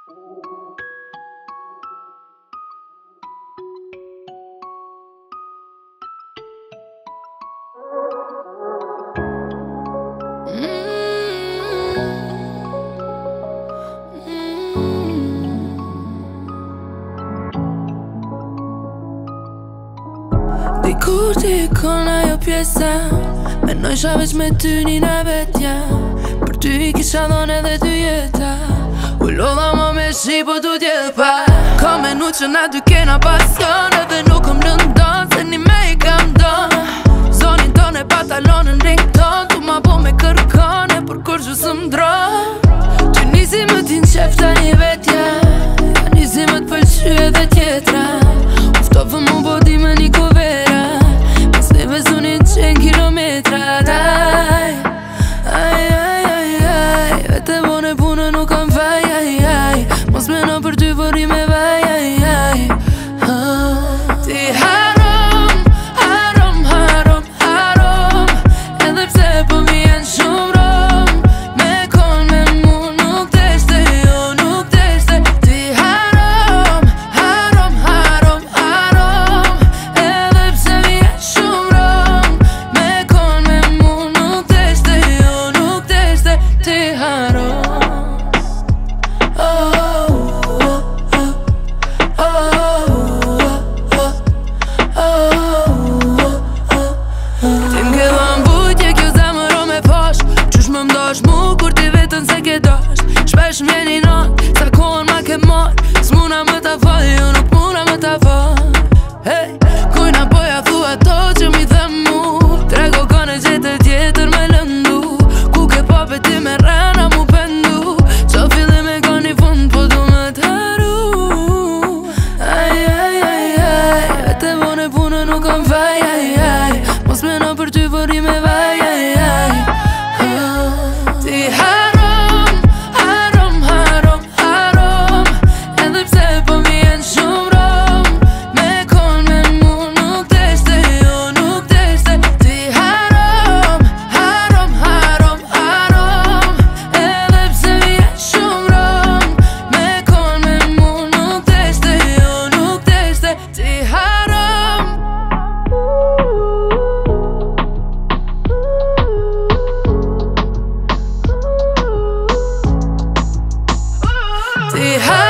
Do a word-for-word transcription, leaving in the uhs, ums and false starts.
Dikur ti kon ajo pjesa Menoj qa veç me ty një na vetja Për ty i kisha dhon edhe ty jeta U lodha ma me shi po tu t'jedh pa Ka menu që na dy kena pasion Edhe nuk kom lëndon se një me i kam don Zonin ton e patalonën ring ton Tu ma po me kërkone për kur që së mdron Ty nisi më t'in qef ta një vetja Ja nisi më t'pëlqy edhe tjetra Uftove mu po di me një kuvera Mes neve zunin qen kilometra Daj, aj, aj, aj, aj Vete bone punë nuk kam vaj, aj, aj Mos meno për ty por i me vaj, aj, aj Ti harom, harom, harom, harom Edhe pse po vjen shumë rom Me kon me mu nuk deshte, jo nuk deshte Ti harom, harom, harom, harom Edhe pse vjen shumë rom Me kon me mu nuk deshte, jo nuk deshte Ti harom Shpesh m'jeni not, sa kohën ma ke mor S'muna më ta fal, jo nuk muna më ta fal Hey, kujna poja thua to që mi dhe mu Trego kone gjithë tjetër me lëndu Ku ke pape ti me rana mu pendu Qa fillim e ka një fund po du me t'haru Aj, aj, aj, aj Vete bone punë nuk kam vaj, aj, aj Mos meno për ty por i me vaj, aj, aj Ti harom Ti